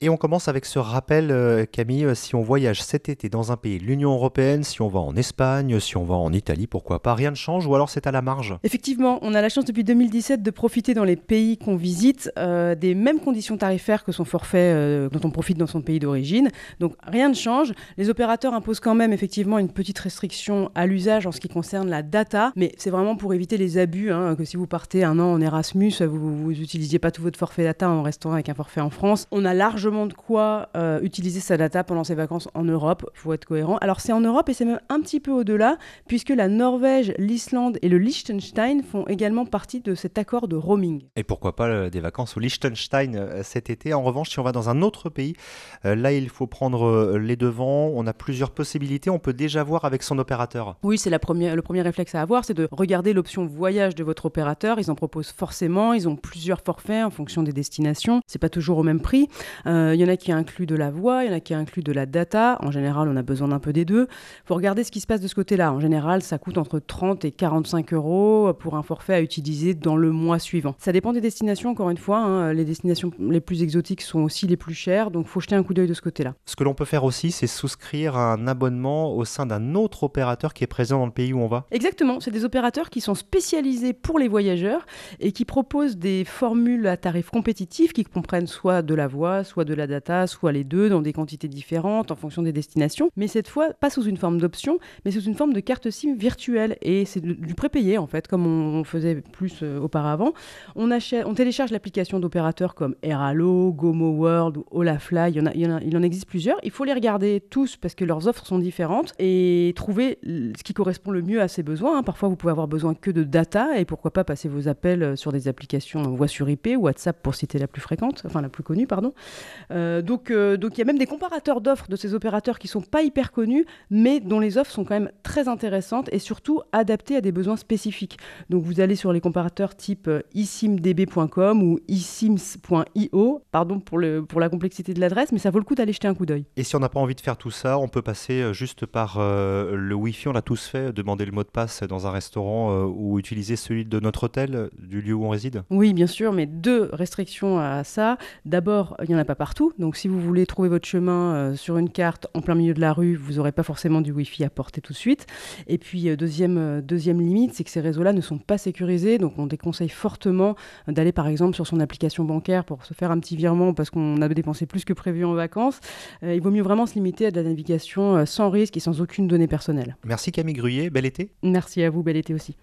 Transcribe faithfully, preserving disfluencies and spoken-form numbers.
Et on commence avec ce rappel, euh, Camille, euh, si on voyage cet été dans un pays de l'Union européenne, si on va en Espagne, si on va en Italie, pourquoi pas, rien ne change ou alors c'est à la marge? Effectivement, on a la chance depuis deux mille dix-sept de profiter dans les pays qu'on visite euh, des mêmes conditions tarifaires que son forfait euh, dont on profite dans son pays d'origine. Donc rien ne change. Les opérateurs imposent quand même effectivement une petite restriction à l'usage en ce qui concerne la data, mais c'est vraiment pour éviter les abus, hein, que si vous partez un an en Erasmus, vous n'utilisiez pas tout votre forfait data en restant avec un forfait en France. On a largement de quoi euh, utiliser sa data pendant ses vacances en Europe, il faut être cohérent. Alors c'est en Europe et c'est même un petit peu au-delà, puisque la Norvège, l'Islande et le Liechtenstein font également partie de cet accord de roaming. Et pourquoi pas euh, des vacances au Liechtenstein euh, cet été. En revanche, si on va dans un autre pays, euh, là il faut prendre euh, les devants, on a plusieurs possibilités, on peut déjà voir avec son opérateur. Oui, c'est la première, le premier réflexe à avoir, c'est de regarder l'option voyage de votre opérateur. Ils en proposent forcément, ils ont plusieurs forfaits en fonction des destinations. C'est pas toujours au même prix. Euh, Il y en a qui incluent de la voix, il y en a qui incluent de la data. En général, on a besoin d'un peu des deux. Il faut regarder ce qui se passe de ce côté-là. En général, ça coûte entre trente et quarante-cinq euros pour un forfait à utiliser dans le mois suivant. Ça dépend des destinations, encore une fois. Hein. Les destinations les plus exotiques sont aussi les plus chères, donc il faut jeter un coup d'œil de ce côté-là. Ce que l'on peut faire aussi, c'est souscrire à un abonnement au sein d'un autre opérateur qui est présent dans le pays où on va. Exactement, c'est des opérateurs qui sont spécialisés pour les voyageurs et qui proposent des formules à tarifs compétitifs qui comprennent soit de la voix, soit de la data, soit les deux dans des quantités différentes en fonction des destinations. Mais cette fois, pas sous une forme d'option, mais sous une forme de carte SIM virtuelle. Et c'est du prépayé en fait, comme on faisait plus euh, auparavant. On, achète, on télécharge l'application d'opérateurs comme Airalo, Gomo World ou Olafly. Il y en a, il y en a, il en existe plusieurs. Il faut les regarder tous parce que leurs offres sont différentes et trouver ce qui correspond le mieux à ses besoins. Hein. Parfois, vous pouvez avoir besoin que de data et pourquoi pas passer vos appels sur des applications voix sur I P ou WhatsApp pour citer la plus fréquente, enfin la plus connue, pardon. Euh, donc, euh, donc il y a même des comparateurs d'offres de ces opérateurs qui sont pas hyper connus, mais dont les offres sont quand même très intéressantes et surtout adaptées à des besoins spécifiques. Donc vous allez sur les comparateurs type i sim d b point com ou i sims point i o, pardon pour, le, pour la complexité de l'adresse, mais ça vaut le coup d'aller jeter un coup d'œil. Et si on n'a pas envie de faire tout ça, on peut passer juste par euh, le Wi-Fi, on l'a tous fait, demander le mot de passe dans un restaurant euh, ou utiliser celui de notre hôtel, du lieu où on réside. Oui, bien sûr, mais deux restrictions à ça. D'abord, il n'y en a pas partout, donc si vous voulez trouver votre chemin euh, sur une carte en plein milieu de la rue, vous n'aurez pas forcément du Wi-Fi à porter tout de suite. Et puis, euh, deuxième, euh, deuxième limite, c'est que ces réseaux-là ne sont pas sécurisés, donc on déconseille fortement d'aller par exemple sur son application bancaire pour se faire un petit virement parce qu'on a dépensé plus que prévu en vacances. Euh, il vaut mieux vraiment se limiter à de la navigation euh, sans risque et sans aucune donnée personnelle. Merci Camille Gruyer, bel été. Merci à vous, bel été aussi.